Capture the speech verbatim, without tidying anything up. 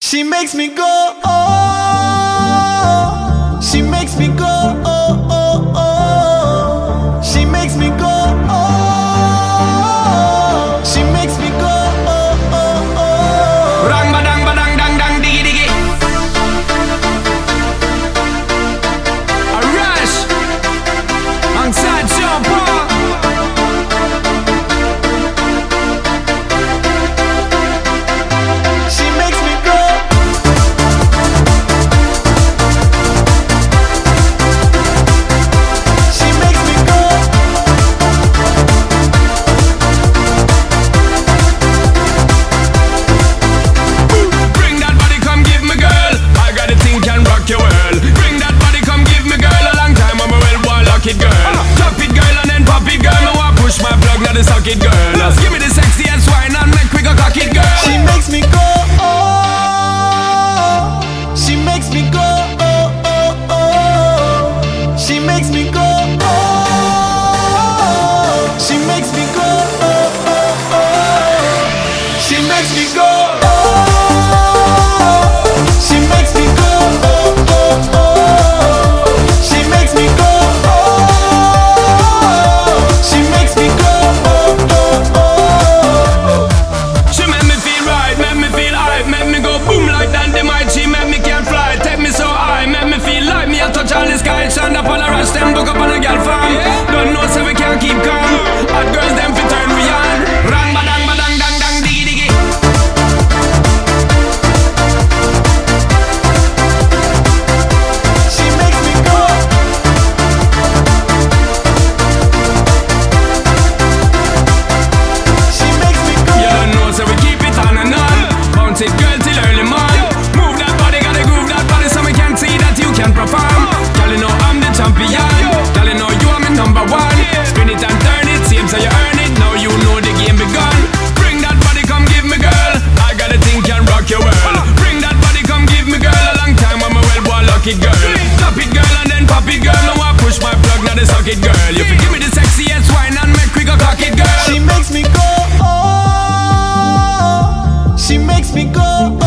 She makes me go, oh. She makes me go, oh, oh, oh. She makes me go, oh. She makes me go, oh, oh, oh. Rang badang badang dang dang diggy diggy. A rush alongside Sean Paul. Suck it, girl. Just give me the sexiest wine and make we go cock it, girl. She makes me go, oh. She makes me go, oh, oh, oh. She makes me go, oh. She makes me go, oh, oh, oh. She makes me go, oh. She makes me go, oh, oh, oh. She makes me go, oh. She makes me go. Touch all the sky, stand up on a rush, them book up on a girl farm. Yeah. Don't know so we can't keep calm. Hot girls them fi turn we on. Rang badang badang dang dang diggy diggy. She makes me go. She makes me go. You don't know so we keep it on and on. Bounce it girl till early morning. Move that body, gotta groove that body so we can see that you can perform. Girl, you know I'm the champion. Girl, you know you are my number one. Spin it and turn it, same so you earn it. Now you know the game begun. Bring that body, come give me, girl. I got a thing can rock your world. Bring that body, come give me, girl. A long time I'm a well boy, luck it, girl. Top it, girl, and then pop it, girl. Now I push my plug, now they suck it, girl. You fi give me the sexiest wine and make we go cock it, girl. She makes me go, oh. She makes me go,